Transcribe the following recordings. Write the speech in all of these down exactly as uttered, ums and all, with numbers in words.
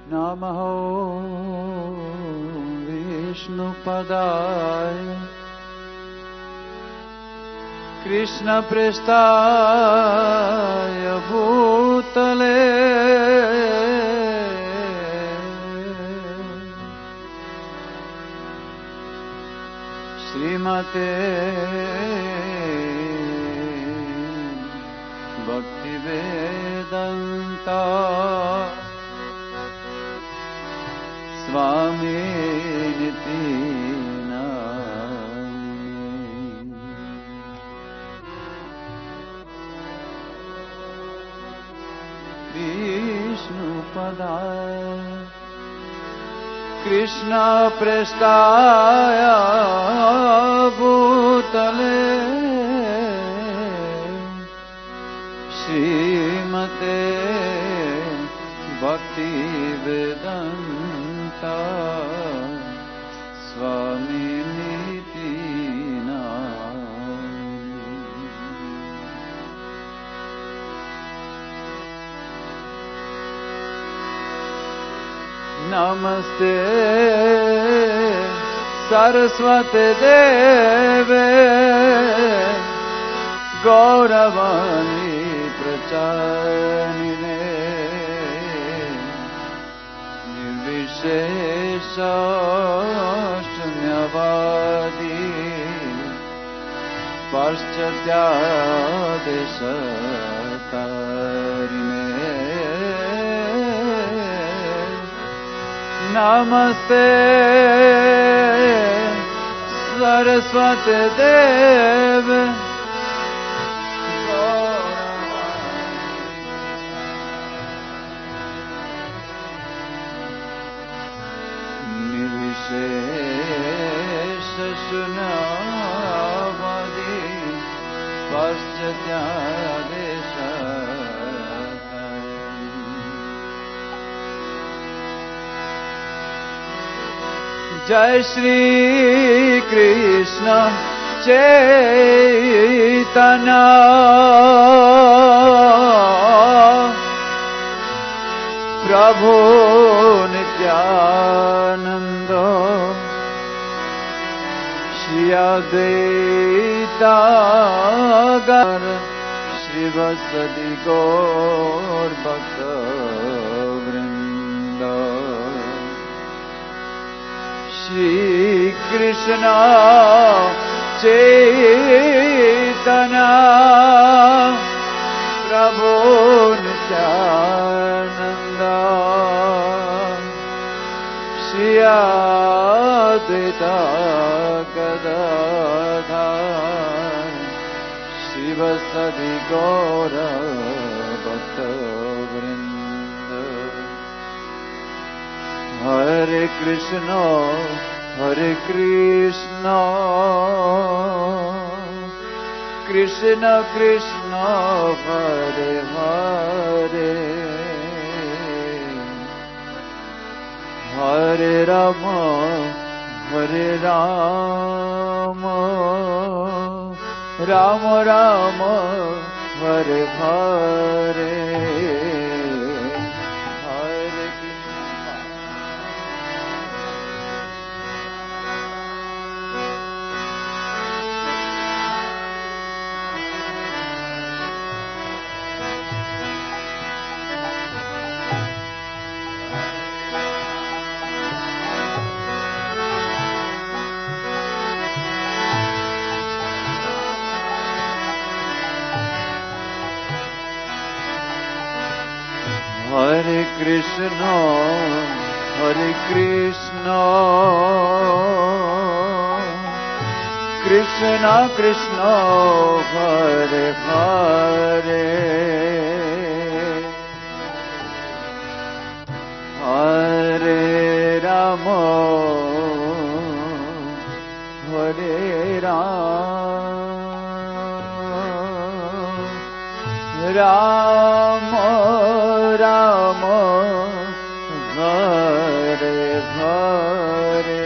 नमः विष्णुपदाय कृष्णप्रेष्ठाय भूतले श्रीमते भक्तिवेदान्ता स्वामिनिति नामिने। विष्णुपदाय कृष्णप्रेष्ठाय भूतले श्रीमते भक्तिवेदान्ता स्वामिनिति नामिने। नमस्ते सरस्वती देवे गौरवाणी प्रचारिणे निर्विशेष शून्यवादी पाश्चात्यादेशतारिणे। नमस्ते सरस्वती देवे निर्विशेष शून्यवादी पाश्चात्यादेशतारिणे। जय श्री कृष्ण चैतन्य प्रभु नित्यानंद श्री अद्वैता गदाधर श्रीवासदि गौर भक्तवृंद। श्री कृष्ण चैतन्य प्रभु नित्यानंद श्री अद्वैता गदाधर श्रीवासदि गौर भक्तवृंद। हरे कृष्ण हरे कृष्ण कृष्ण कृष्ण हरे हरे हरे राम हरे Ram Ram Ram Hare Hare. Hare Krishna, Hare Krishna, Krishna Krishna, Hare Hare, Hare Rama, Hare Rama, Rama Rama, Hare Hare,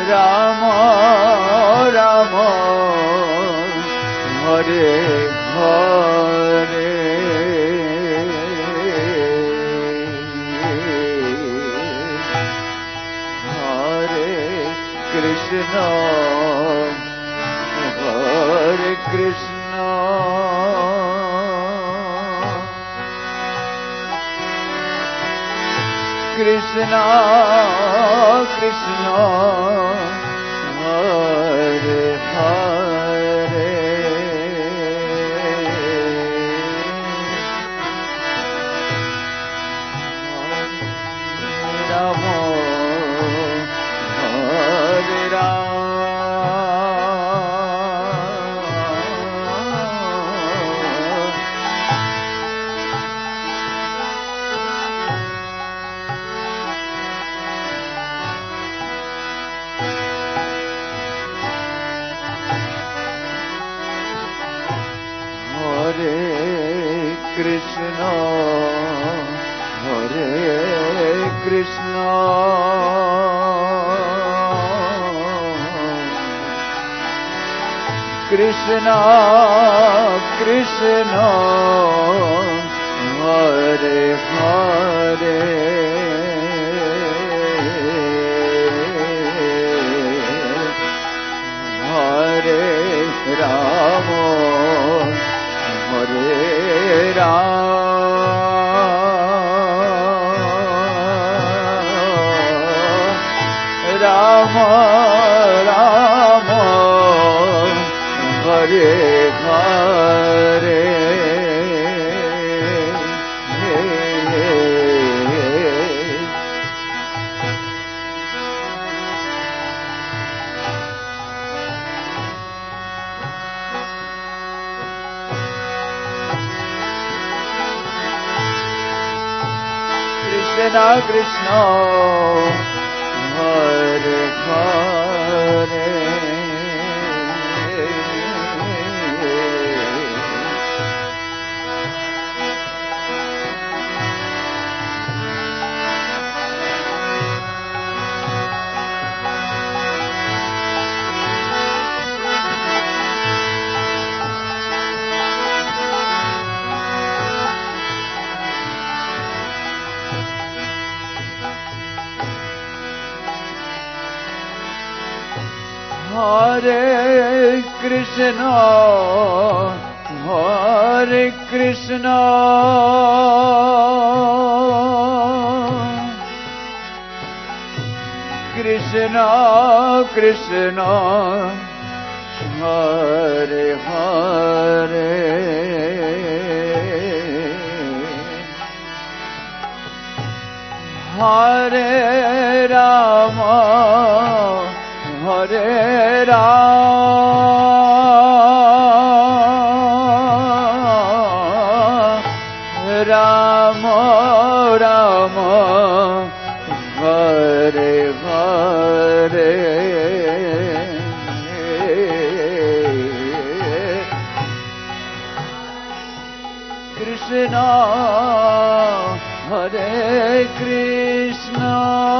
Ram Ram Hare Hare Krishna, Hare Krishna, Krishna, Krishna, Hare Hare, Rama. Krishna, Hare Krishna, Krishna, Krishna, Hare Hare, Hare Rama, Hare Rama, Rama, Hare Hare, Krishna, Krishna, Hare Hare, Hare Krishna, Hare Krishna, Krishna, Krishna, Hare Hare, Hare Rama, Hare Rama, Rama, Hare Hare, Krishna, Hare Krishna,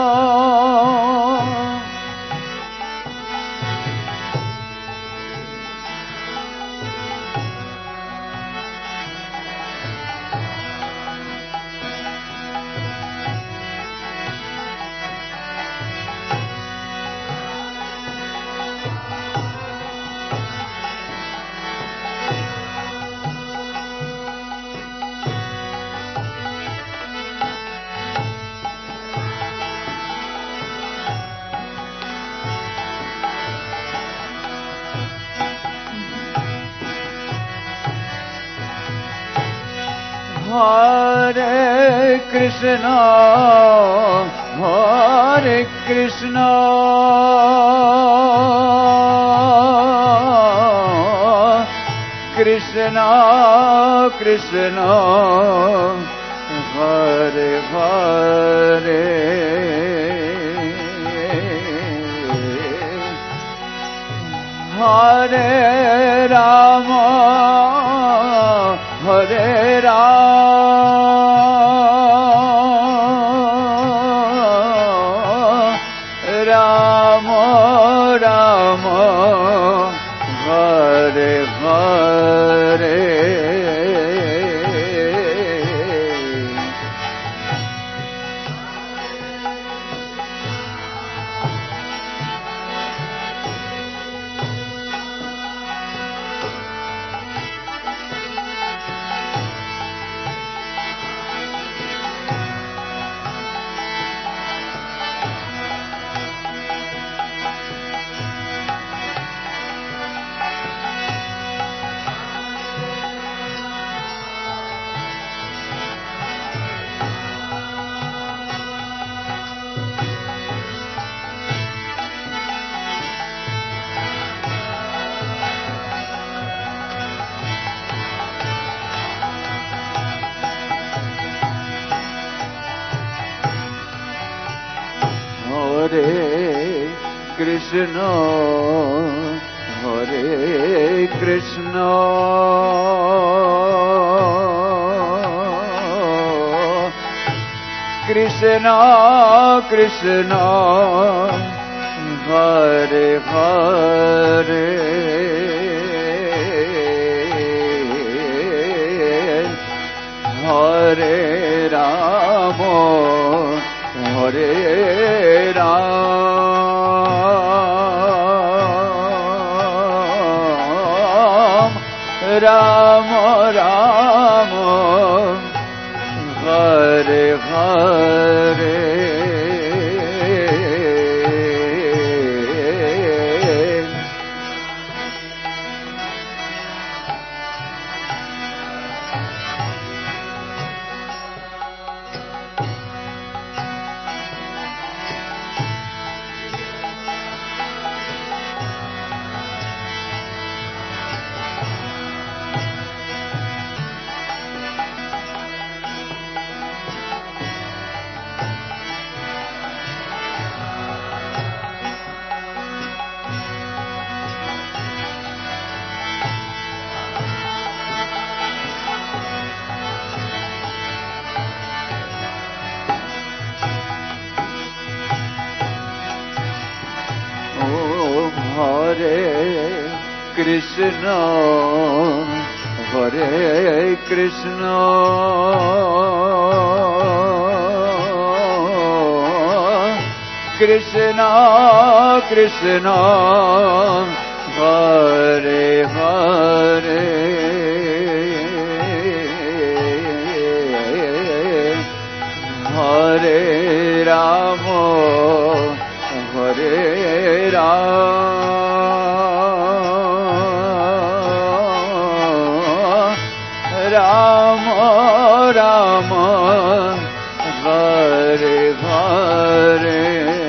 Hare Krishna, Hare Krishna, Krishna, Krishna, Hare Hare, Hare Rama, Hare Rama, Rama Hare Krishna, Hare Krishna, Krishna Krishna, Hare Hare, Hare Rama, Hare Rama, Rama Rama, Hare Hare, Krishna, Hare Krishna, Krishna Krishna, Hare Hare, Hare Rama, Hare Rama, Rama Rama, Hare Hare,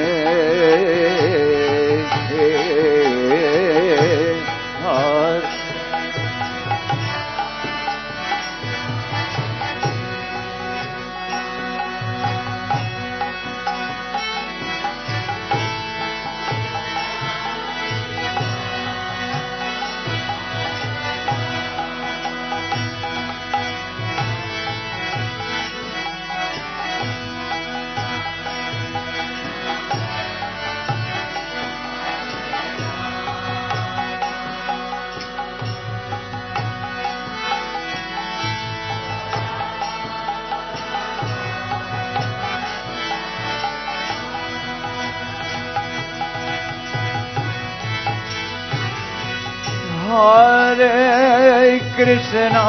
Hare Krishna,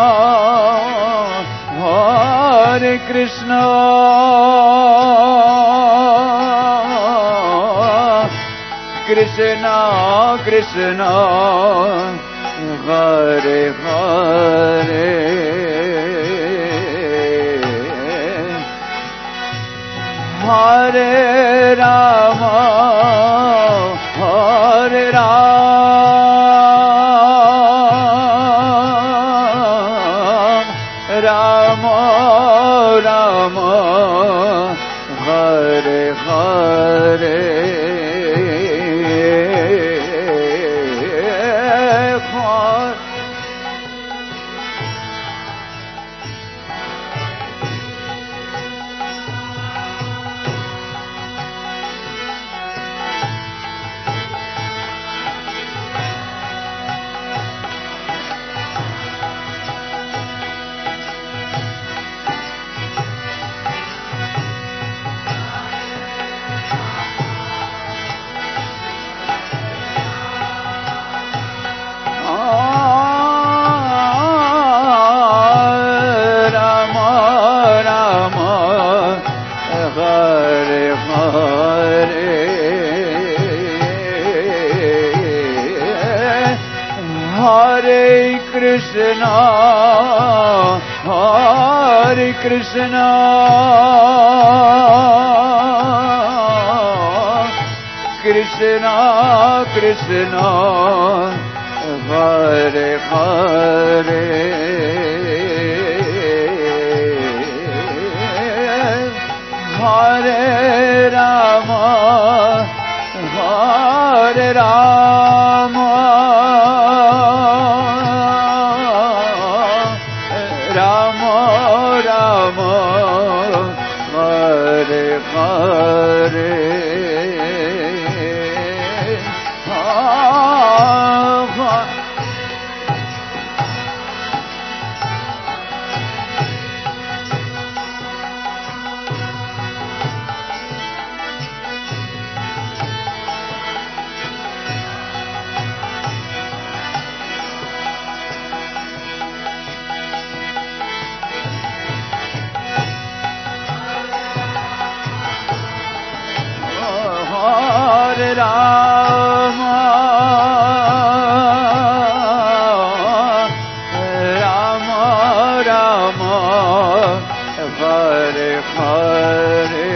Hare Krishna, Krishna Krishna, Hare Hare, Hare Rama, Hare Rama, Rama Rama, Hare Hare, Krishna, Hare Krishna, Krishna Krishna, Hare Hare, Hare Rama, Hare Rama, Rama Rama, Hare Hare. Hare Rama, Rama Rama, Hare Hare.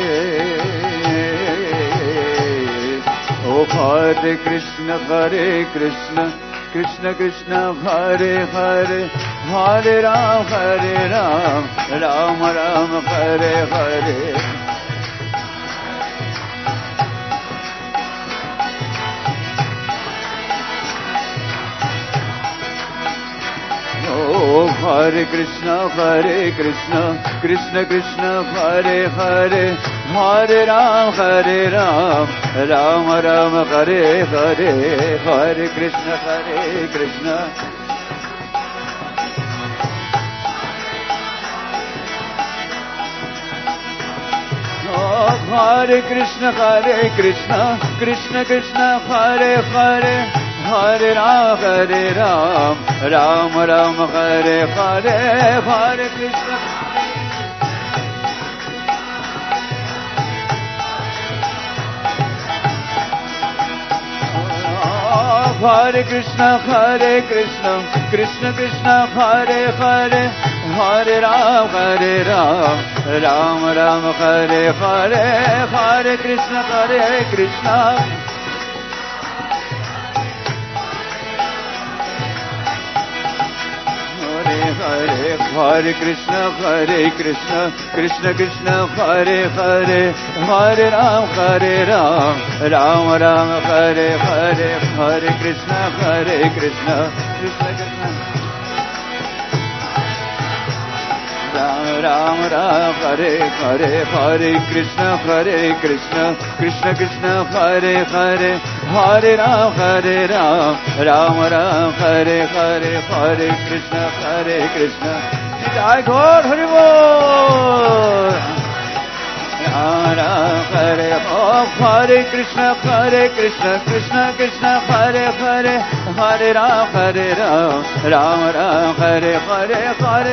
Oh Hare Krishna, Hare Krishna, Krishna Krishna, Hare Hare, Hare Ram, Hare Ram, Ram Ram, Hare Hare. Hare Krishna, Hare Krishna, Krishna Krishna, Hare Hare, Hare Ram, Hare Ram, Ram Ram, Hare Hare, Hare Krishna, Hare Krishna. Oh, Hare Krishna, Hare Krishna, Krishna Krishna, Hare Hare, Hare Ram, Hare Ram, Ram Ram, Hare Hare, Hare Krishna. Hare Krishna, Hare Krishna, Krishna Krishna, Hare Hare, Hare Ram, Hare Ram, Ram Ram, Hare Hare, Hare Krishna, Hare Krishna. Hare Hare Krishna, Hare Krishna, Krishna Krishna, Hare Hare, Hare Ram, Hare Ram, Ram Ram, Hare Hare, Hare Krishna, Hare Krishna, Krishna Krishna, Ram Ram Ram, Hare Hare, Hare Krishna, Hare Krishna, Krishna Krishna, Hare Hare, Hare Ram, Hare Ram, Ram Ram, Hare Hare, Hare Krishna, Hare Krishna. Jai Gaur Hari Bol. Ram Ram, Hare Om, Hare Krishna, Hare Krishna, Krishna Krishna, Hare Hare, Hare Ram, Hare Ram, Ram Ram, Hare Hare, Hare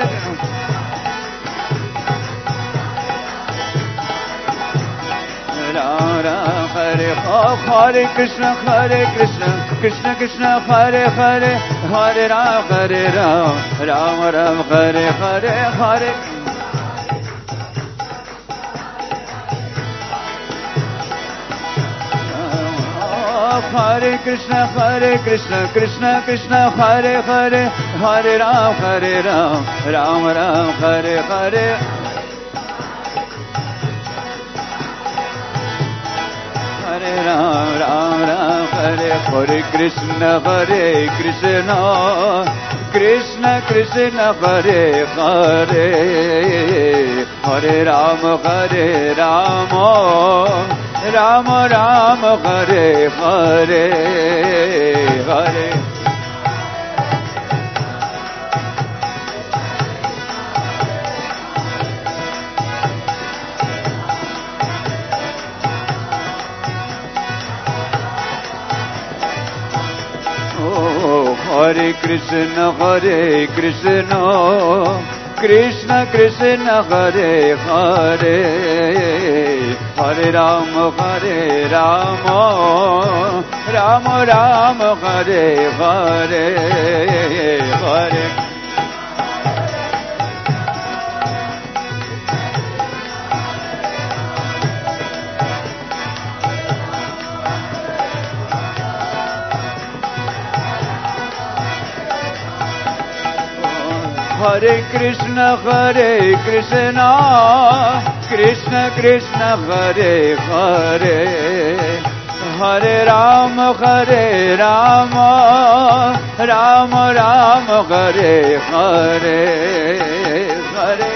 Ram Ram, Hare Om, Hare Krishna, Hare Krishna, Krishna Krishna, Hare Hare, Hare Ram, Hare Ram, Ram Ram, Hare Hare, Hare Hare Krishna, Hare Krishna, Krishna Krishna, Hare Hare, Hare Ram, Hare Ram, Ram Ram, Hare Hare. Hare Ram, Ram Ram, Hare Hare Krishna, Hare Krishna, Krishna Krishna, Hare Hare, Hare Ram, Hare Ram, Ram Ram, Hare Hare, Hare. Hare Krishna, Hare Krishna, Krishna Krishna, Hare Hare, Hare Ram, Hare Ram, Ram Ram Hare Hare Hare Hare Krishna Hare Krishna Krishna Krishna Hare Hare Hare Ram Hare Rama Rama Rama Hare Hare Hare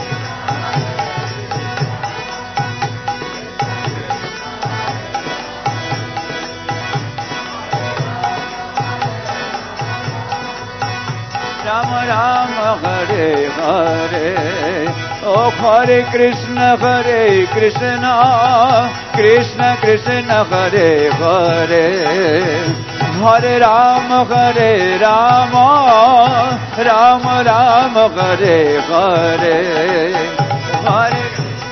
Rama Rama Hare Hare Oh Hare Krishna Hare Krishna Krishna Krishna Hare Hare Hare Rama Hare Rama Rama Rama Hare Hare Hare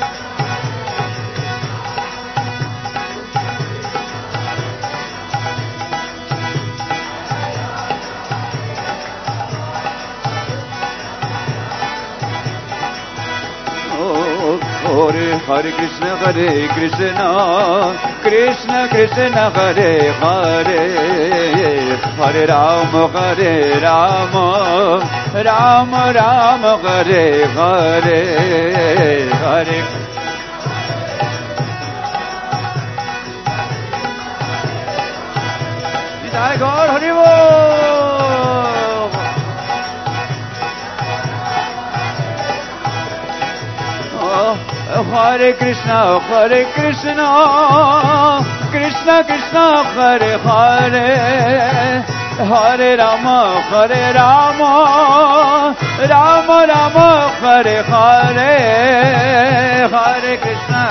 Hare Krishna Hare Krishna Krishna Krishna Hare Hare Hare Rama Hare Rama Rama Rama Hare Hare Hare Jai Gaur Hari Bol Hare Krishna, Hare Krishna, Krishna Krishna, Hare Hare, Hare Rama, Hare Rama, Rama Rama, Hare Hare, Hare Krishna.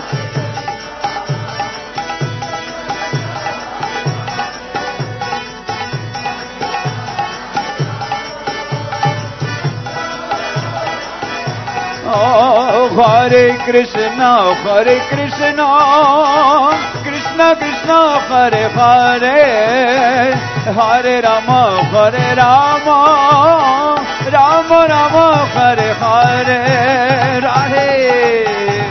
Oh, Hare Krishna, Hare Krishna, Krishna Krishna, Hare Hare, Hare Rama, Hare Rama, Rama Rama, Hare Hare, Radhe.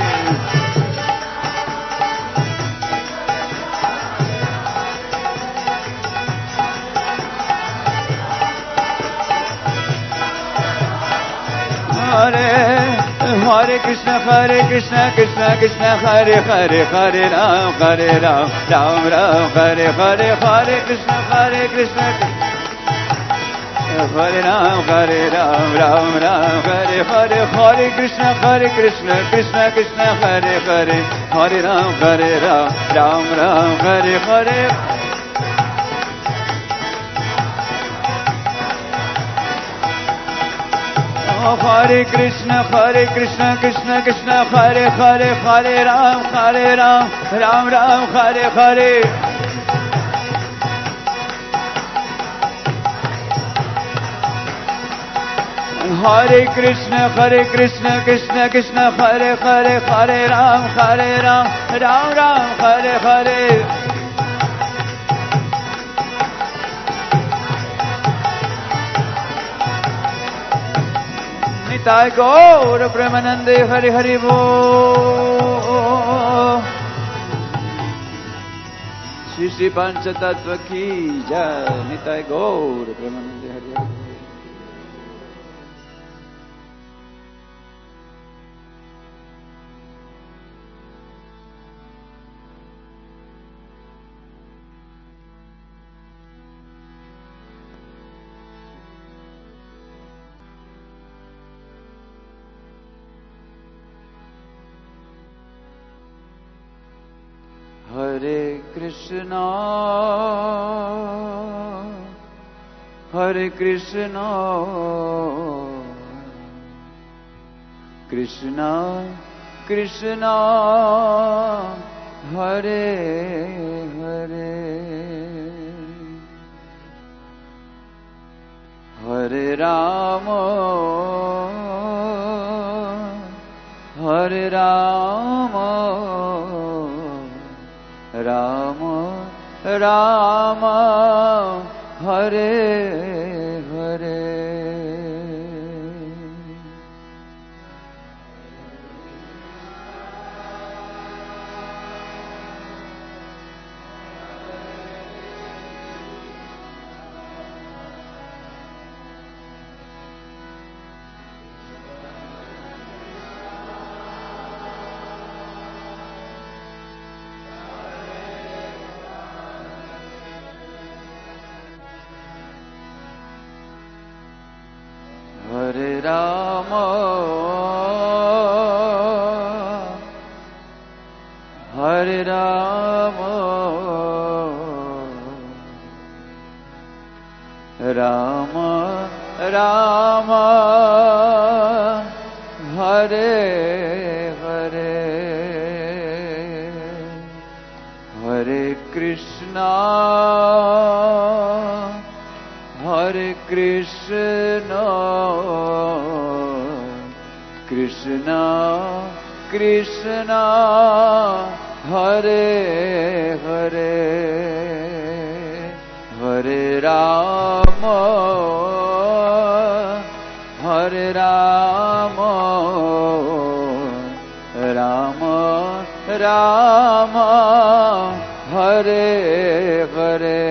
Hare Hare Krishna, Hare Krishna, Krishna Krishna, Hare Hare, Hare Ram, Hare Ram, Ram Ram, Hare Hare, Hare Krishna, Hare Krishna, Hare Ram, Hare Ram, Ram Ram, Hare Hare, Hare Krishna, Hare Krishna, Krishna Krishna, Hare Hare, Hare Ram, Hare Ram, Ram Ram, Hare Hare. Hare Krishna, Hare Krishna, Krishna Krishna, Hare Hare, Hare Ram, Hare Ram, Ram Ram, Hare Hare. Hare Krishna, Hare Krishna, Krishna Krishna, Hare Hare, Hare Ram, Hare Ram, Ram Ram, Hare Hare. Nitai Gaur Premanande Hari Hari Bo Shri Shri Pancha Tattva Ki Jai Nitai Gaur Premanande Hari Hari Bo. Hare Krishna, Hare Krishna, Krishna Krishna, Hare Hare, Hare Rama, Hare Rama, Rama Ram Hare Hare Hare Rama, Hare Rama, Rama Rama, Hare Hare, Hare Krishna, Hare Krishna, Krishna Krishna, Hare Hare, Hare Rama, Hare Rama, Rama Rama, Hare Hare.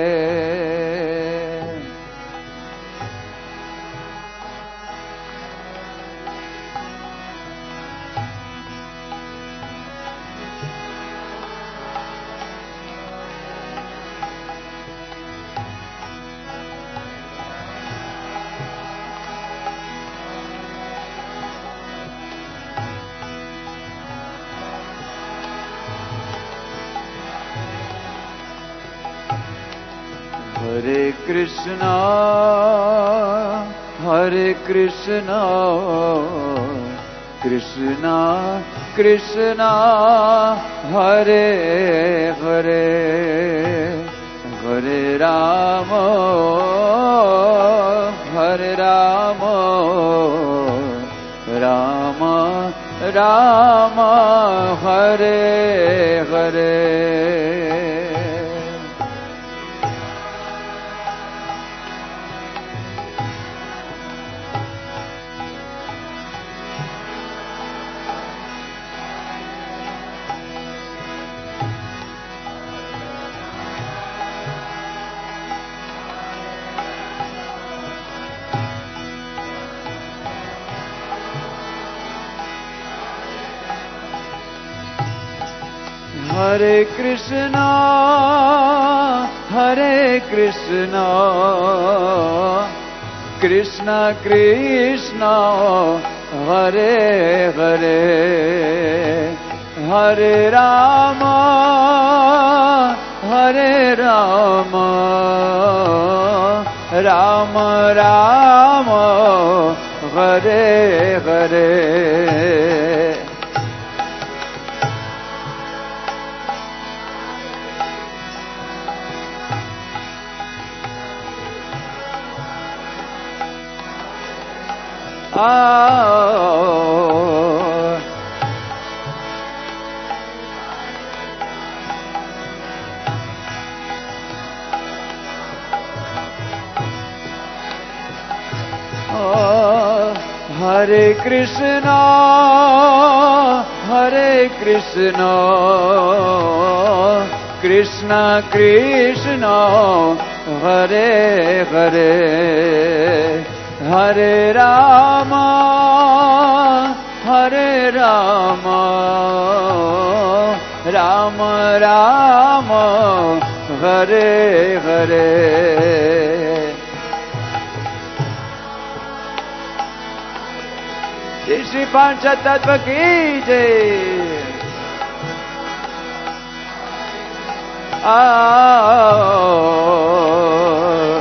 Hare Krishna, Hare Krishna, Krishna Krishna, Hare Hare, Hare Rama, Hare Rama, Rama Rama, Hare Hare. Hare Krishna, Hare Krishna, Krishna Krishna, Hare Hare, Hare Rama, Hare Rama, Rama Rama, Hare Hare. Oh, oh, Hare Krishna, Hare Krishna, Krishna Krishna, Hare Hare, Hare Rama, Hare Rama, Rama Rama, Hare Hare. Shri Panchatattva ki jai. Ah.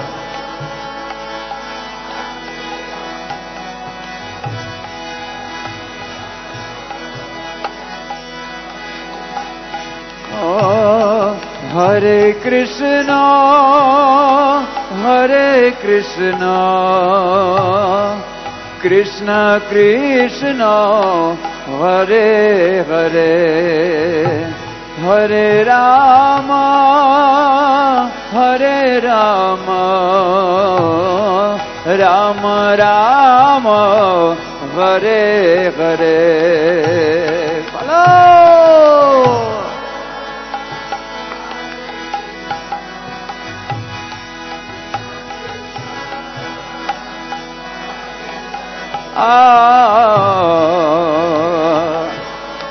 Hare Krishna, Hare Krishna, Krishna Krishna, Hare Hare, Hare Rama, Hare Rama, Rama Rama, Hare Hare. Follow. Ah.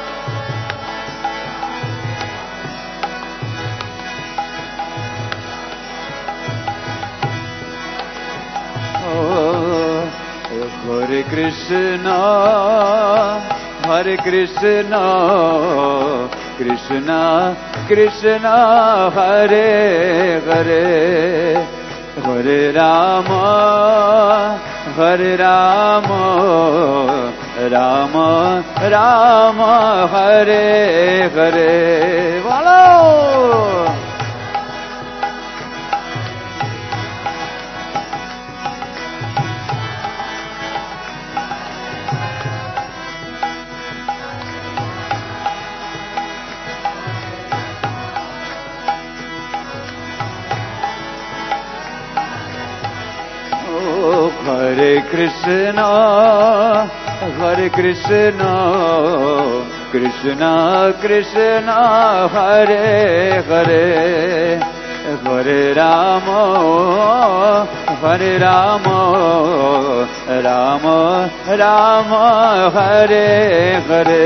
Hare Krishna, Hare Krishna, Krishna Krishna, Hare Hare, Hare Rama, Hare Rama, Rama Rama, Hare Hare. Follow. Hare Krishna, Hare Krishna, Krishna Krishna, Hare Hare, Hare Rama, Hare Rama, Rama Rama, Hare Hare.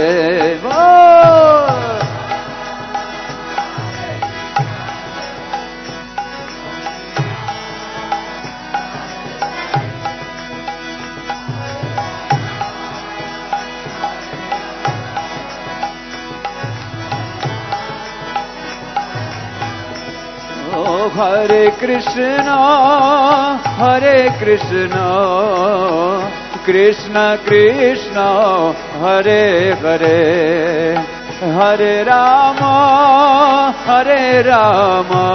Hare Krishna, Hare Krishna, Krishna Krishna, Hare Hare, Hare Rama, Hare Rama,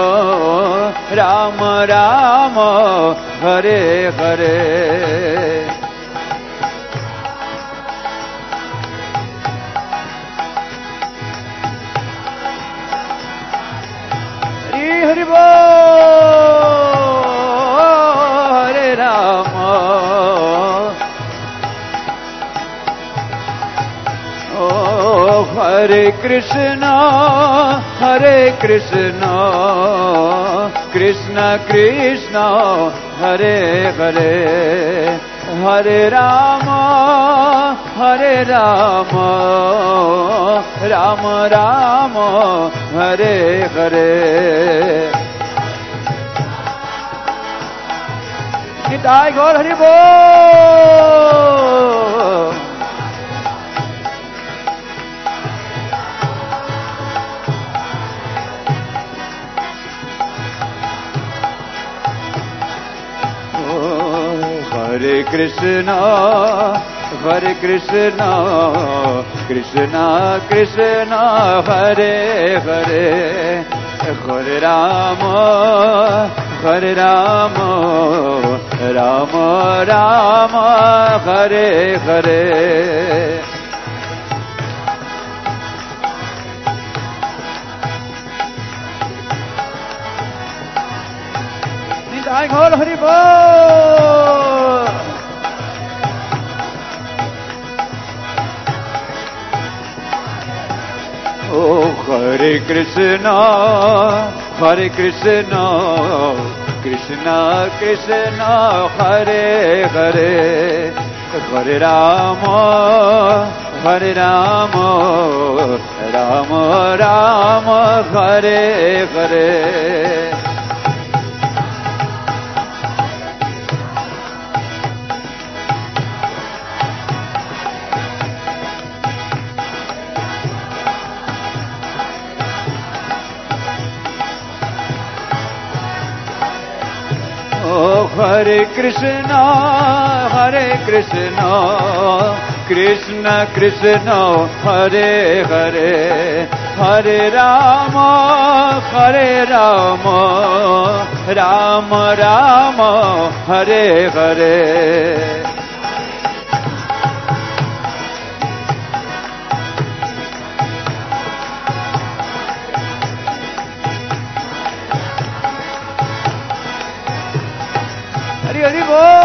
Rama Rama, Hare Hare. Hare Bol, Hare Rama, oh Hare Krishna, Hare Krishna, Krishna Krishna, Hare Hare, Hare Rama, Hare Rama, Rama Rama, Hare Hare. Nitai Gaur Hari Bol. Hare Krishna, Hare Krishna, Krishna Krishna, Hare Hare, Hare Rama, Hare Rama, Rama Rama, Hare Hare. Nitai Gaur Hari Bol. Oh Hare Krishna, Hare Krishna, Krishna Krishna, Hare Hare, Hare Rama, Hare Rama, Rama Rama, Hare Hare. Hare Krishna, Hare Krishna, Krishna Krishna, Hare Hare, Hare Rama, Hare Rama, Rama Rama, Hare Hare. Hari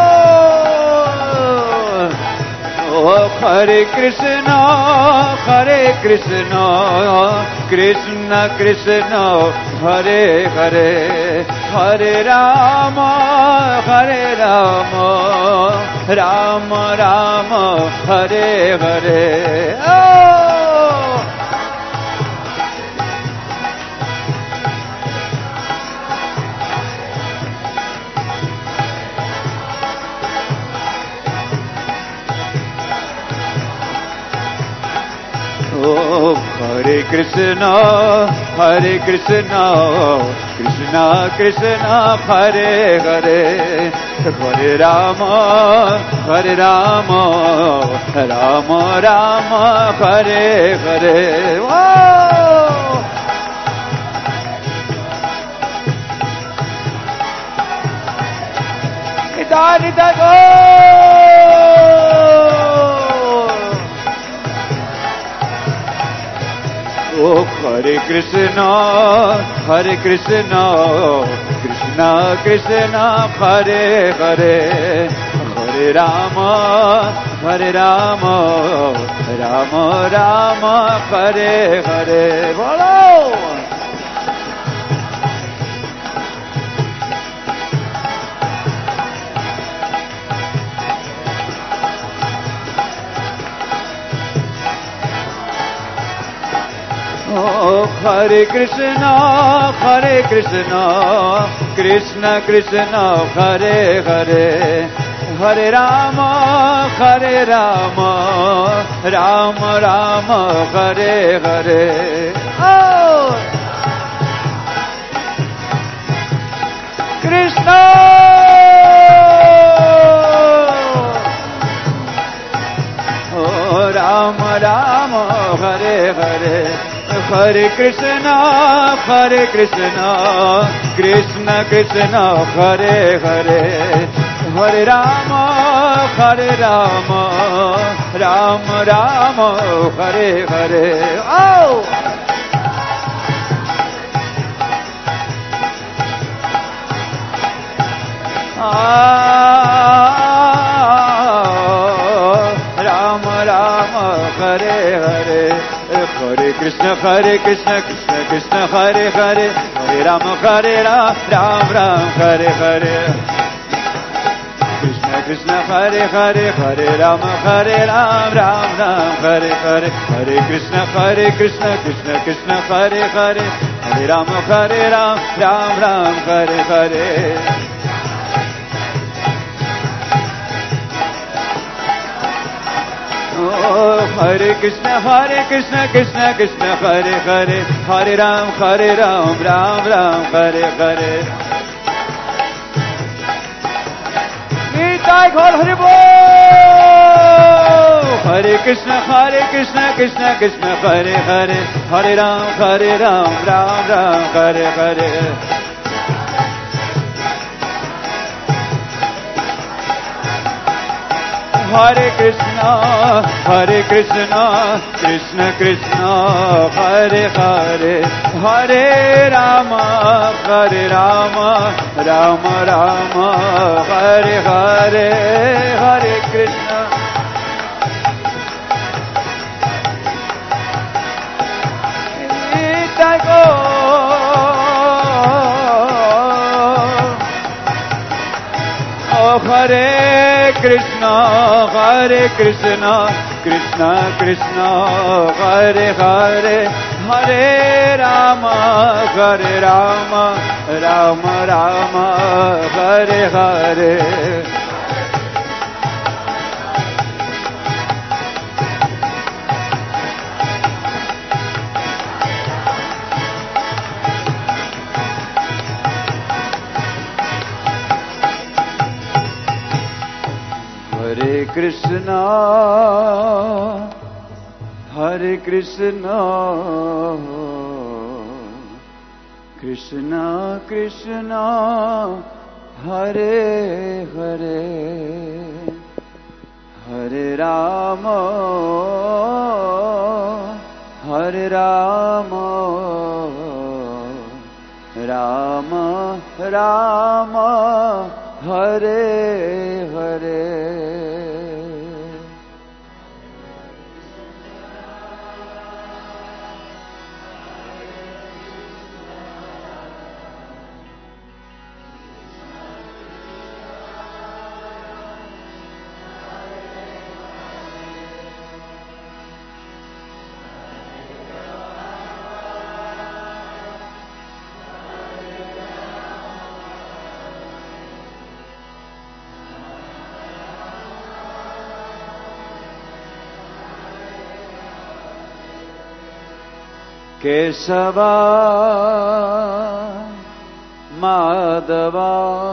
बोल। ओ हरे कृष्ण हरे कृष्ण कृष्ण कृष्ण हरे हरे हरे राम हरे राम राम राम हरे हरे। ओ हरे कृष्ण हरे कृष्ण कृष्ण कृष्ण हरे हरे हरे राम हरे राम राम राम हरे हरे। निता गो ओ हरे कृष्ण हरे कृष्ण कृष्ण कृष्ण हरे हरे हरे राम हरे राम राम राम हरे हरे। बोलो हरे कृष्ण हरे कृष्ण कृष्ण कृष्ण हरे हरे हरे राम हरे राम राम राम हरे हरे। कृष्ण ओ राम राम हरे हरे हरे कृष्ण हरे कृष्ण कृष्ण कृष्ण हरे हरे हरे राम हरे राम राम राम हरे हरे। आओ राम राम हरे हरे हरे कृष्ण हरे कृष्ण कृष्ण कृष्ण हरे हरे हरे राम हरे राम राम राम हरे हरे कृष्ण कृष्ण हरे हरे हरे राम हरे राम राम राम हरे हरे हरे कृष्ण हरे कृष्ण कृष्ण कृष्ण हरे हरे हरे राम हरे राम राम राम हरे हरे। हरे कृष्ण हरे कृष्ण कृष्ण कृष्ण हरे हरे हरे राम हरे राम राम राम हरे हरे। निताय गौर हरि बोल। हरे कृष्ण हरे कृष्ण कृष्ण कृष्ण हरे हरे हरे राम हरे राम राम राम हरे हरे। हरे कृष्ण हरे कृष्ण कृष्ण कृष्ण हरे हरे हरे राम हरे राम राम राम हरे हरे हरे कृष्ण गो हरे कृष्ण हरे कृष्ण कृष्ण कृष्ण हरे हरे हरे राम हरे राम राम राम हरे हरे। हरे कृष्ण हरे कृष्ण कृष्ण कृष्ण हरे हरे हरे राम हरे Ram Ram Ram Hare Hare. Kesava Madhava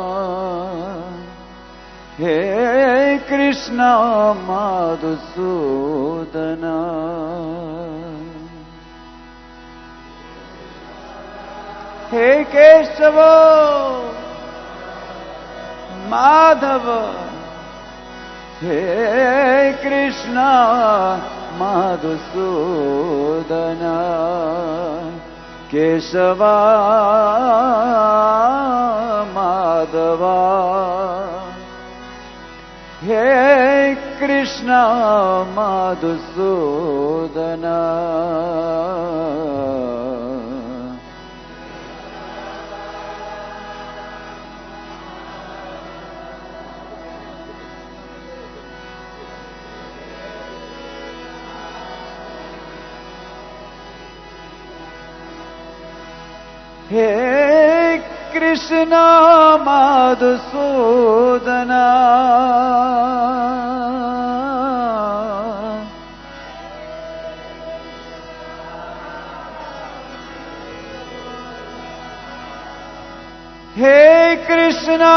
Hey Krishna Madhusudana Hey Kesava Madhava Hey Krishna Madhusudana Kesava Madhava Hey Krishna Madhusudana Hey Krishna Madhusudana Hey Krishna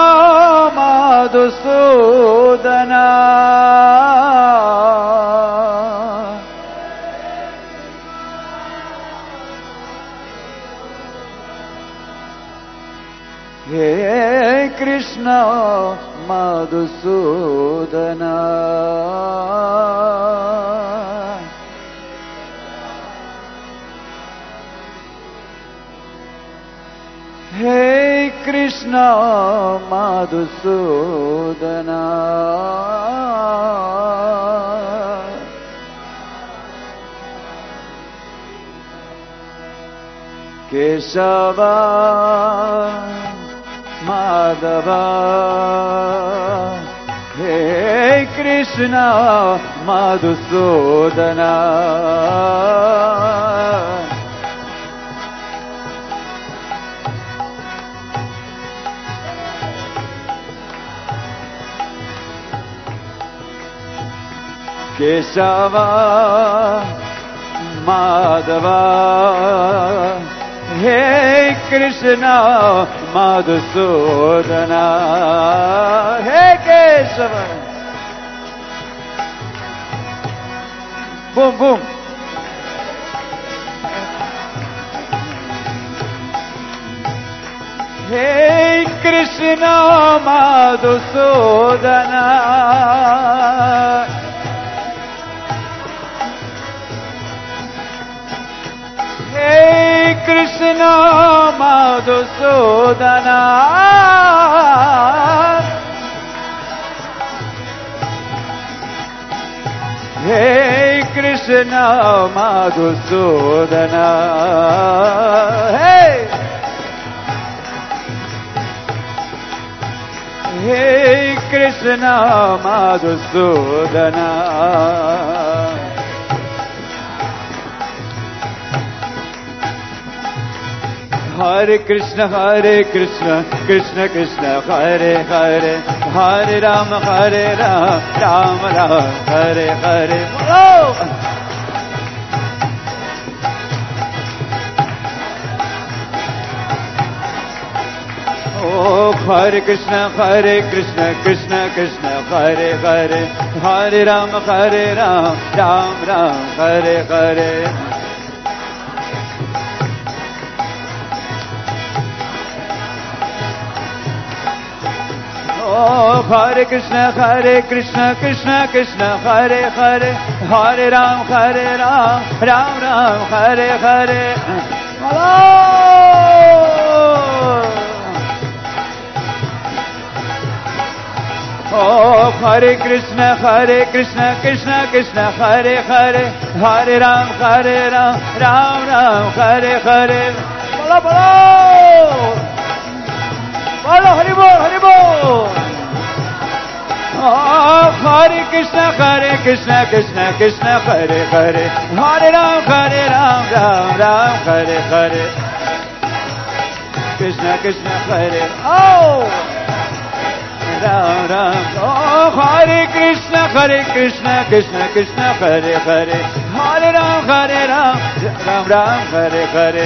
Madhusudana Hey Krishna Madhusudana Hey Krishna Madhusudana Kesava Madhava Hey Krishna Madhusudana Kesava Madhava Hey Krishna Madhusudana Hey Kesava Boom boom Hey Krishna Madhusudana Hey Krishna Madhusudana Hey Krishna Madhusudana Hey Hey Krishna Madhusudana Hare Krishna, Hare Krishna, Krishna Krishna, Hare Hare, Hare Rama, Hare Rama, Rama Rama, Hare Hare. Oh! Oh, Hare Krishna, Hare Krishna, Krishna Krishna, Hare Hare, Hare Rama, Hare Rama, Rama Rama, Hare Hare. Oh, Hare Krishna, Hare Krishna, Krishna Krishna, Hare Hare, Hare Ram, Hare Ram, Ram Ram, Hare Hare. Oh! Hare Krishna, Hare Krishna, Krishna Krishna, Hare Hare, Hare Ram, Hare Ram, Ram Ram, Hare Hare. Bolo, bolo! Bolo, Hari Bol, Hari Bol! Oh, Hare Krishna, Hare Krishna, Krishna Krishna, Hare Hare, Hare Ram, Hare Ram, Ram Ram, Hare Hare. Krishna Krishna, Hare. Oh! Ram Ram. Oh, Hare Krishna, Hare Krishna, Krishna Krishna, Hare Hare, Hare Ram, Hare Ram, Ram Ram, Hare Hare.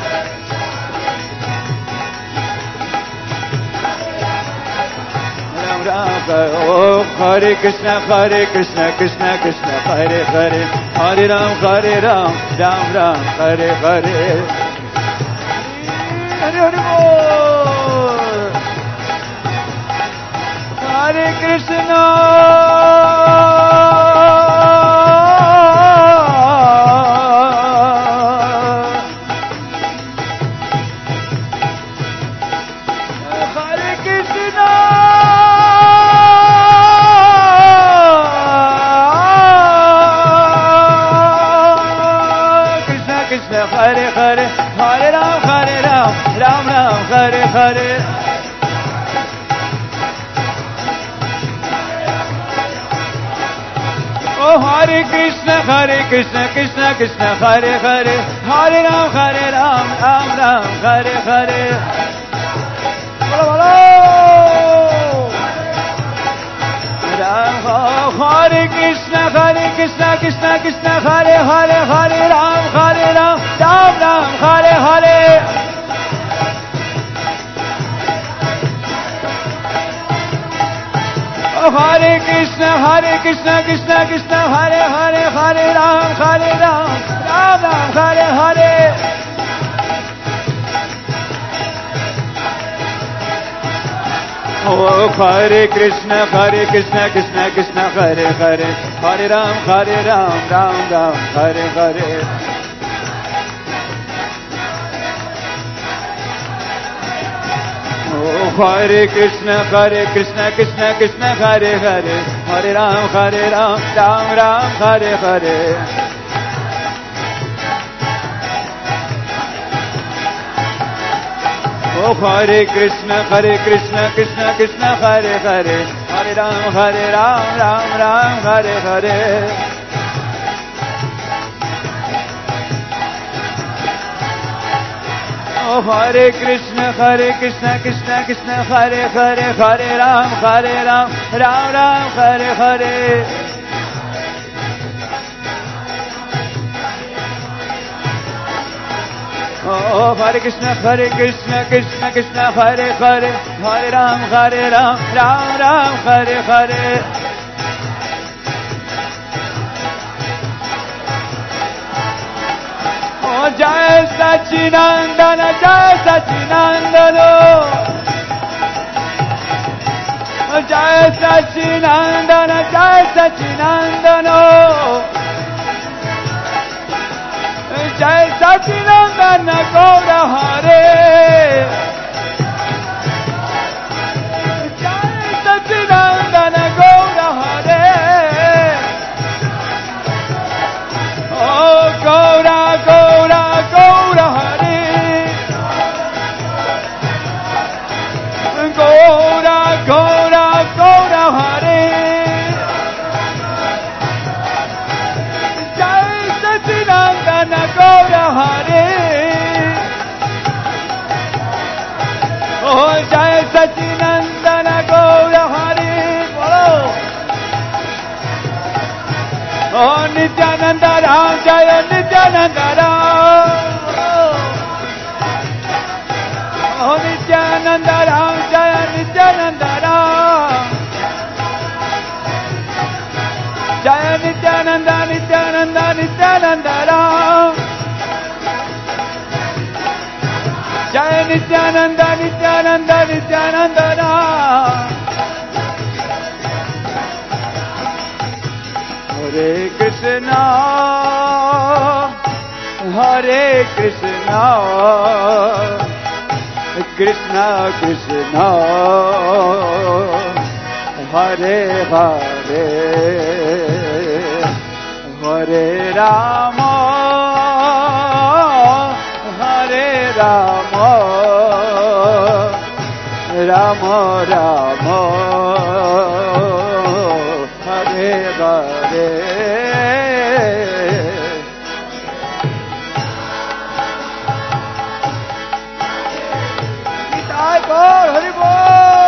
Oh, Hare Krishna, Hare Krishna, Krishna Krishna, Hare Hare, Hare Ram, Hare Ram, Ram Ram, Hare Hare. Hare Hare Bol. Hare Krishna. Hare Hare, Hare Ram, Hare Ram, Ram Ram, Hare Hare. Oh, Hare Krishna, Hare Krishna, Krishna Krishna, Hare Hare, Hare Ram, Hare Ram, Ram Ram, Hare Hare. Bolo, bolo! Hare Krishna, Hare Krishna, Krishna Krishna, Hare Hare, Hare Ram, Hare Ram, Ram Ram, Hare Hare. Oh, Hare Krishna, Hare Krishna, Krishna Krishna, Hare Hare, Hare Ram, Hare Ram, Ram Ram, Hare Hare. Oh, Hare Krishna, Hare Krishna, Krishna Krishna, Hare Hare, Hare Ram, Hare Ram, Ram Ram, Hare Hare. Oh, Hare Krishna, Hare Krishna, Krishna Krishna, Hare Hare, Hare Ram, Hare Ram, Ram Ram, Hare Hare. Oh, Hare Krishna, Hare Krishna, Krishna Krishna, Hare Hare, Hare Ram, Hare Ram, Ram Ram, Hare Hare. Oh, Hare Krishna, Hare Krishna, Krishna Krishna, Hare Hare, Hare Ram, Hare Ram, Ram Ram, Hare Hare. Oh, Hare Krishna, Hare Krishna, Krishna Krishna, Hare Hare, Hare Ram, Hare Ram, Ram Ram, Hare Hare. Oh, Jai Sachinandana, Jai Sachinandana. Oh, Jai Sachinandana, Jai Sachinandana. Jai Sachinandana Gaura Hare. Jai Sachinandana Gaura Hare. Oh, Gaura, Gaura, Gaura Hare. Gaura, Gaura, Gaura Hare. Jai Sachinandana Gaura Hare. Oh, Jai Sachinandana Gaura Hare. Oh, Nityananda Ram, Jaya Nityananda Ram. Oh, Nityananda Ram, Jaya Nityananda Ram. Jaya Nityananda, Nityananda, Nityananda Ram. Jaya Nityananda, Nityananda, Nityananda Ram. Hare Krishna, Hare Krishna, Krishna Krishna, Hare Hare Hare Rama Hare Rama Rama Rama Hare Hare Nitai Gaur Hari Bol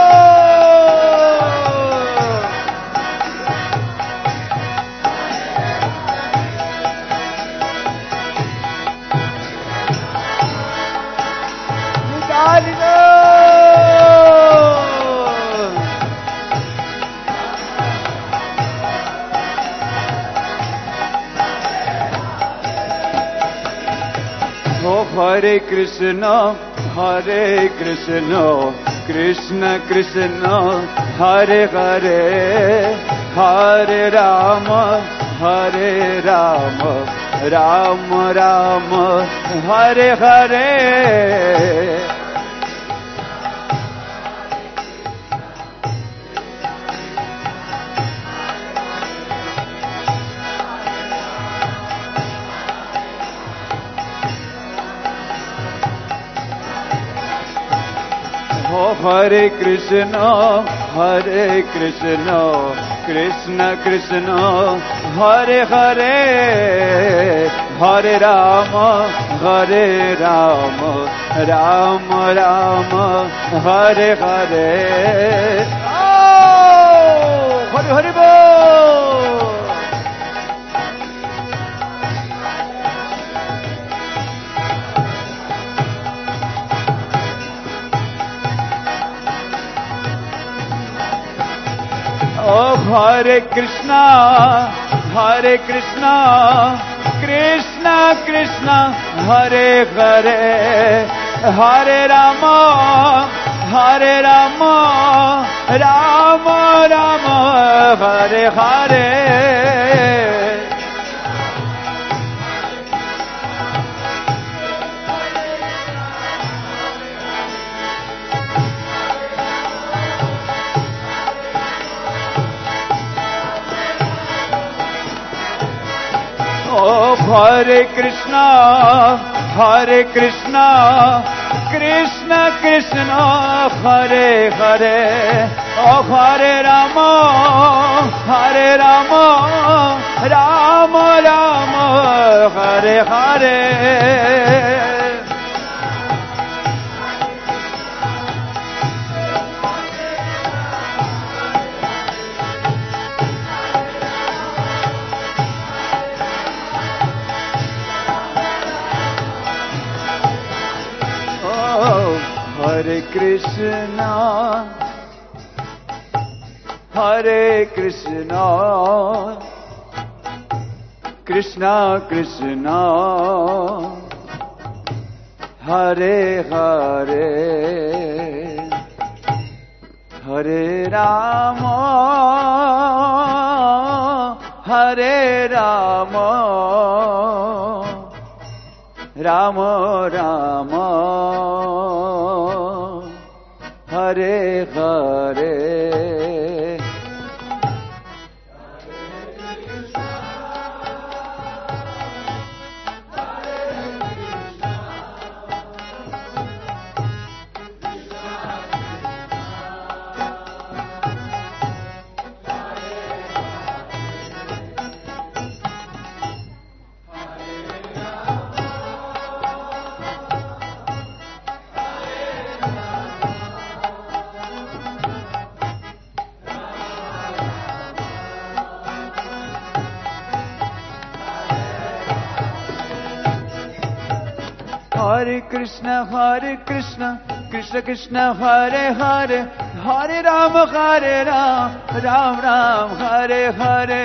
Hare Krishna, Hare Krishna, Krishna Krishna, Hare Hare, Hare Rama, Hare Rama, Rama Rama, Hare Hare. Hare Krishna, Hare Krishna, Krishna Krishna, Hare Hare, Hare Rama, Hare Rama, Rama Rama, Hare Hare. Oh, Hare Hare Bol. Oh, Hare Krishna, Hare Krishna, Krishna Krishna, Hare Hare, Hare Rama, Hare Rama, Rama Rama, Hare Hare. Oh, Hare Krishna, Hare Krishna, Krishna Krishna, Hare Hare. Oh, Hare Rama, Hare Rama, Rama Rama, Hare Hare. Hare Krishna, Hare Krishna, Krishna Krishna, Hare Hare, Hare Rama, Hare Rama, Rama Rama, Hare Hare. Hare Krishna, Hare Krishna, Krishna Krishna, Hare Hare, Hare Rama, Hare Rama, Ram Ram, Hare Hare.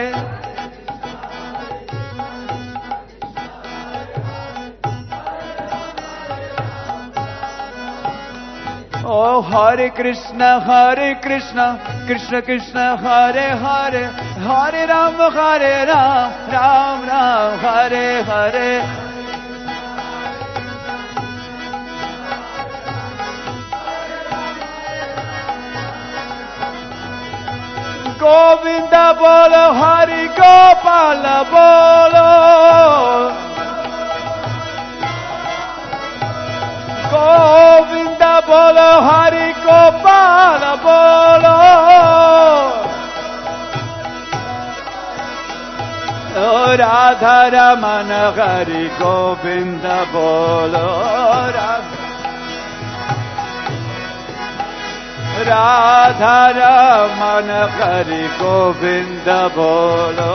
Oh, Hare Krishna, Hare Krishna, Krishna Krishna, Hare Hare, Hare Rama, Hare Rama, Ram Ram, Hare Hare. Govind बोलो हरि गोपाल बोलो गोविंद बोलो हरि गोपाल बोलो ओ राधा रमन हरि गोविंद बोलो राधा रमन हरि गोविंद बोलो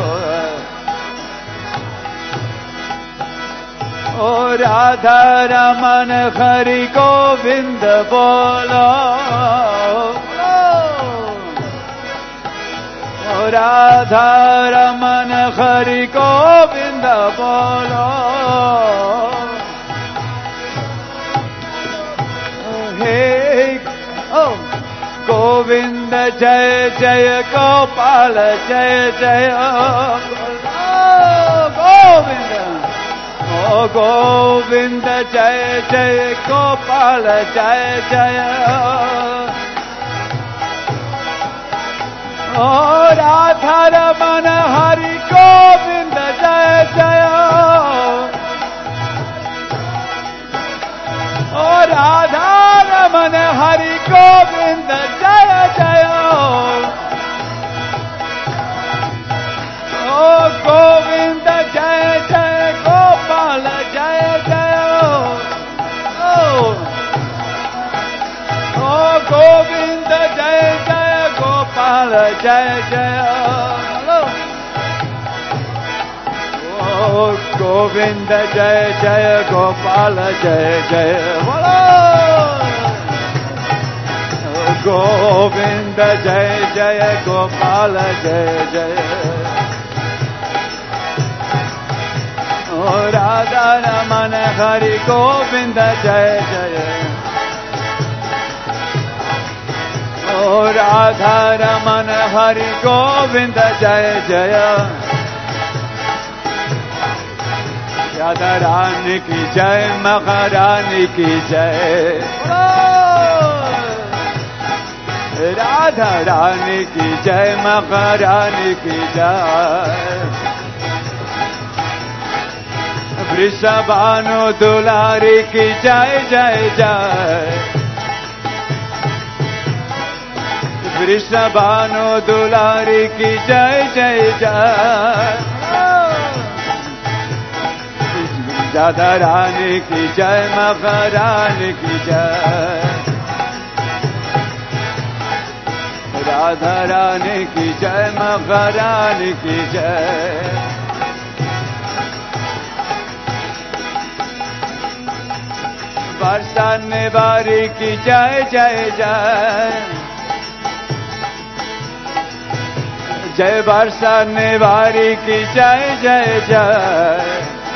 ओ राधा रमन हरि गोविंद बोलो ओ राधा रमन हरि गोविंद बोलो हे ओ गोविंद जय जय गोपाल जय जय गोविंद ओ गोविंद जय जय गोपाल जय जय ओ राधा रमन हरि गोविंद जय जय ओ राधा रमन हरि गोविंद जय जय ओ गोविंद जय जय गोपाल जय जय ओ ओ गोविंद जय जय गोपाल जय जय ओ गोविंद जय जय गोपाल जय जय बोलो गोविंद जय जय गोपाल जय जय ओ राधा रमन हरि गोविंद जय जय ओ राधा रमन हरि गोविंद जय जय राधा रानी की जय महारानी की जय राधा रानी की जय महारानी की जय वृषभानु दुलारी की जय जय जय वृषभानु दुलारी की जय जय जय राधा रानी की जय महारानी की जय राधा रानी की जय महारानी की जय बरसाने वाली की जय जय जय जय बरसाने वाली की जय जय जय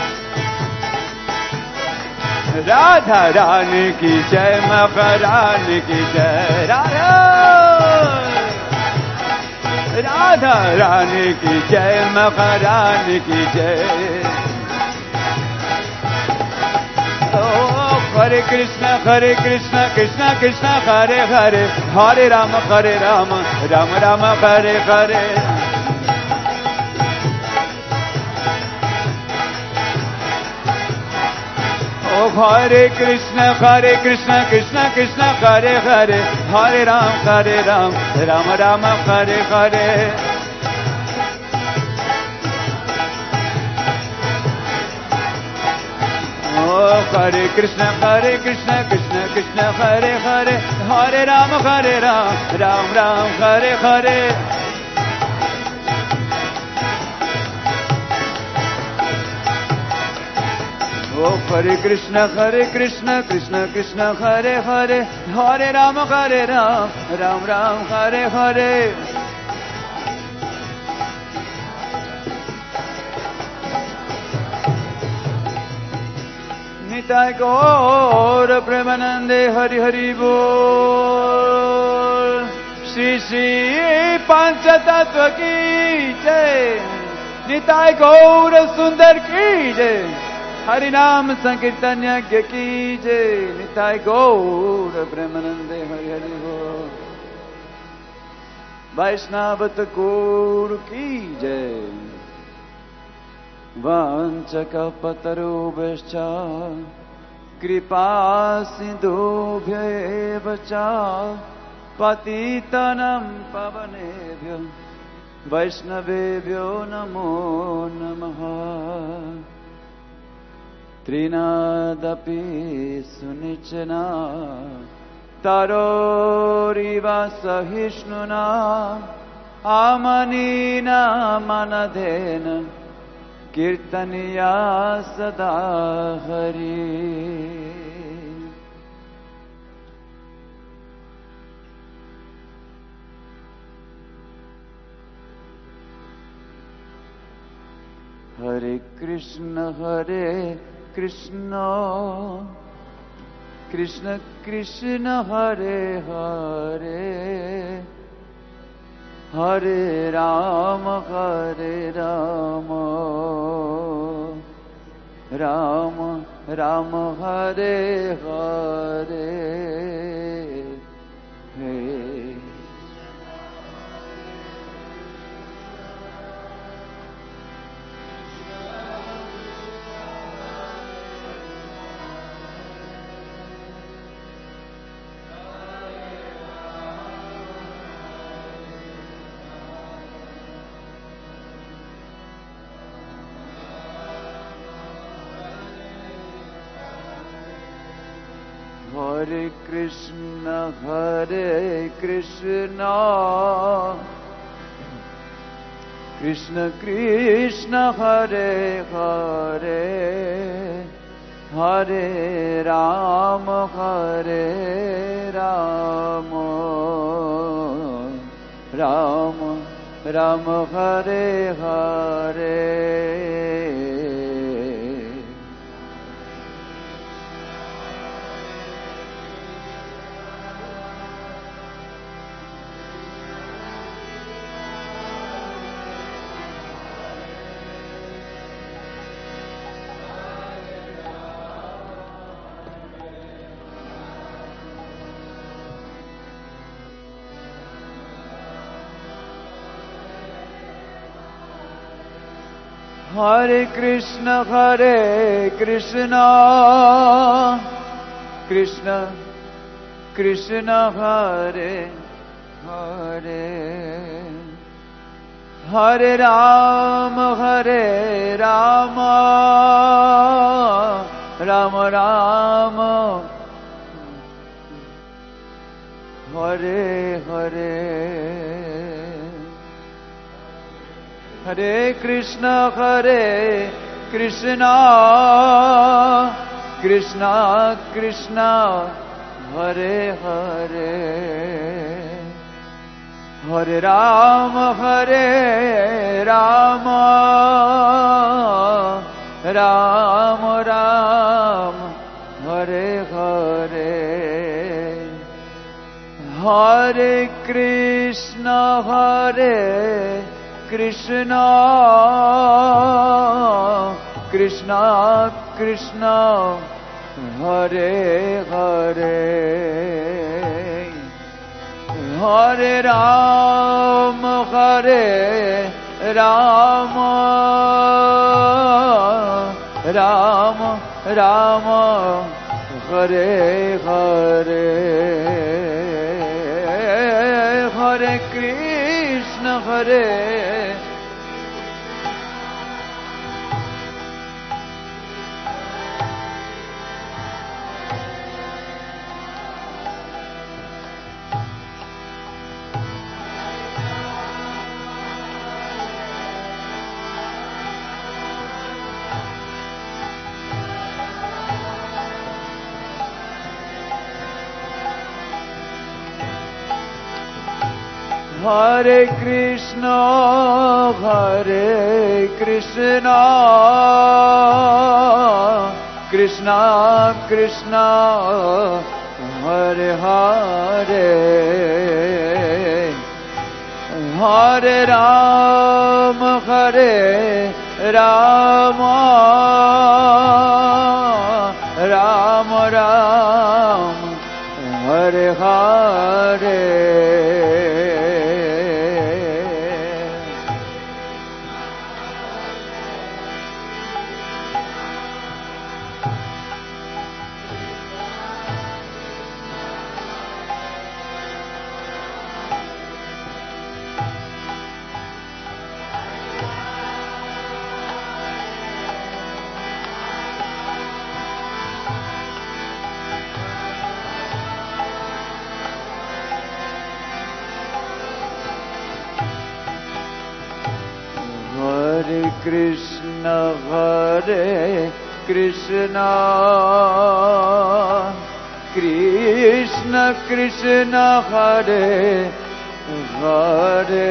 राधा रानी की जय महारानी की जय राधा राधा रानी की जय महारानी की जय ओ हरे कृष्ण हरे कृष्ण कृष्ण कृष्ण हरे हरे हरे राम हरे राम राम राम हरे हरे ओ हरे कृष्ण हरे कृष्ण कृष्ण कृष्ण हरे हरे हरे राम हरे राम राम राम हरे हरे ओ हरे कृष्ण हरे कृष्ण कृष्ण कृष्ण हरे हरे हरे राम हरे राम राम राम हरे हरे ओ हरे कृष्ण हरे कृष्ण कृष्ण कृष्ण हरे हरे हरे राम हरे राम राम राम हरे हरे निताय गौर प्रेमानंदे हरि हरि बोल श्री श्री पंचतत्व की जय निताय गौर सुंदर की जय हरि नाम संकीर्तन यज्ञ की जय निताय गौर प्रेमानंदे हरि हरि बोल वैष्णव ठाकुर की जय। वाञ्छकल्पतरुभ्यश्च कृपा सिन्धुभ्येव च पतितानां पावनेभ्यो वैष्णवेभ्यो नमो नमः। त्रिनादपि सुनिचना तरोरिव सहिष्णुना आमनीना मनधेन कीर्तनीया सदा हरि। हरे कृष्ण हरे कृष्ण कृष्ण कृष्ण हरे हरे हरे राम हरे राम राम राम हरे हरे। हे हरे कृष्ण हरे कृष्ण कृष्ण कृष्ण हरे हरे हरे राम हरे राम राम राम हरे हरे। हरे कृष्ण हरे कृष्ण कृष्ण कृष्ण हरे हरे हरे राम हरे राम राम राम हरे हरे। हरे कृष्ण हरे कृष्ण कृष्ण कृष्ण हरे हरे हरे राम हरे राम राम राम हरे हरे। हरे कृष्ण हरे कृष्ण कृष्ण कृष्ण हरे हरे हरे राम हरे राम राम राम हरे हरे हरे कृष्ण हरे हरे कृष्ण हरे कृष्ण कृष्ण कृष्ण हरे हरे हरे राम हरे Ram Ram Ram Hare Hare Krishna Hare Krishna Krishna Krishna Hare Hare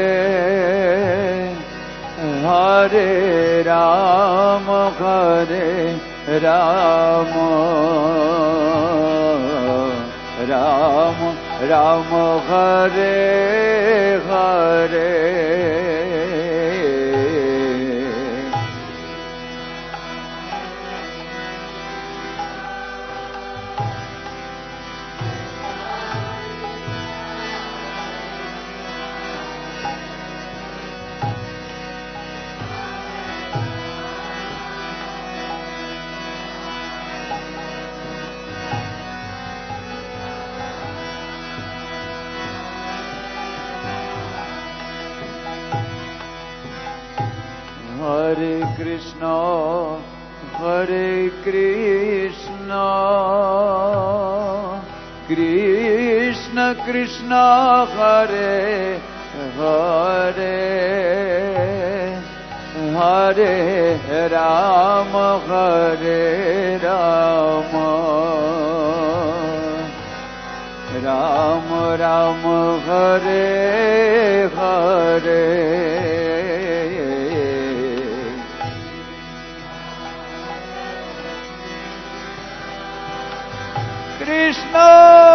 Hare Rama Hare Rama Rama Rama Hare Hare Hare Krishna, Hare Krishna, Krishna Krishna, Hare Hare, Hare Rama, Hare Rama, Rama Rama, Hare Hare. Krishna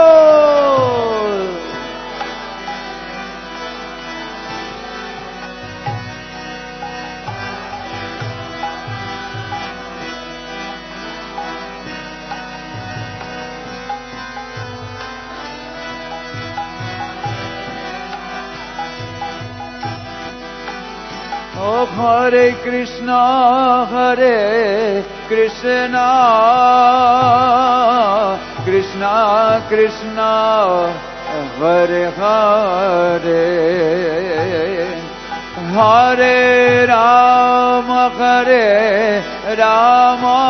Oh Hare Krishna, Hare Krishna, Krishna Krishna, Hare Hare, Hare Rama, Hare Rama,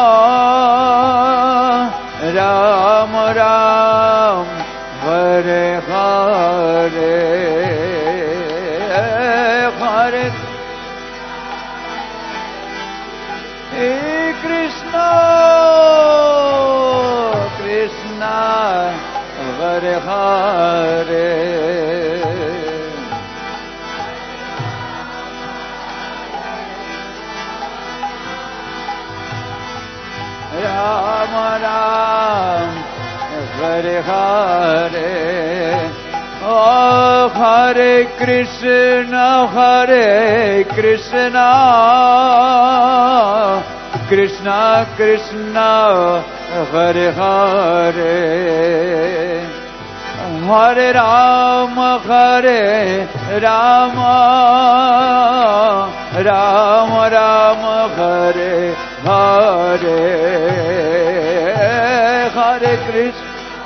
Rama Rama, Hare Hare, Hare Krishna, Krishna, Hare Hare, Rama Rama, Hare Hare. Oh Hare Krishna, Hare Krishna, Krishna Krishna, Hare Hare, Hare Rama, Hare Rama, Rama Rama, Hare Hare, Hare Krishna.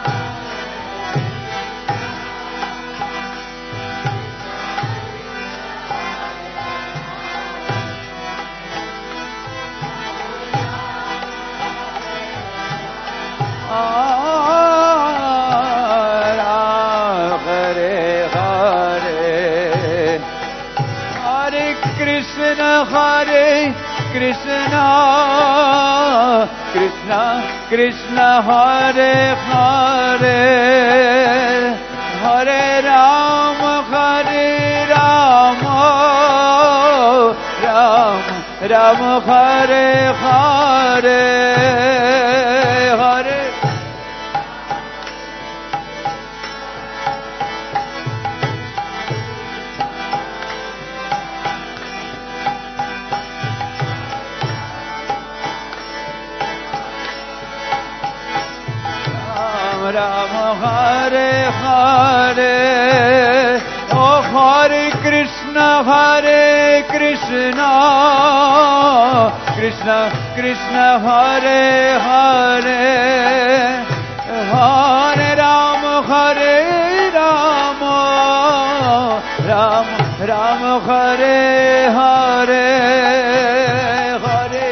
Hare Krishna, Krishna Krishna, Hare Hare, Hare Rama, Hare Rama, Rama Rama, Hare Hare, Hare Rama, Hare Hare, oh Hare Krishna, Hare Krishna, Krishna Krishna, Hare Hare, Hare Rama, Hare Rama, Rama Rama, Hare Hare, Hare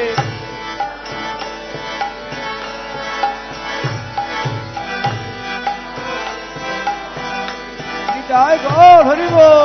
Jai Gaur Hari Bol.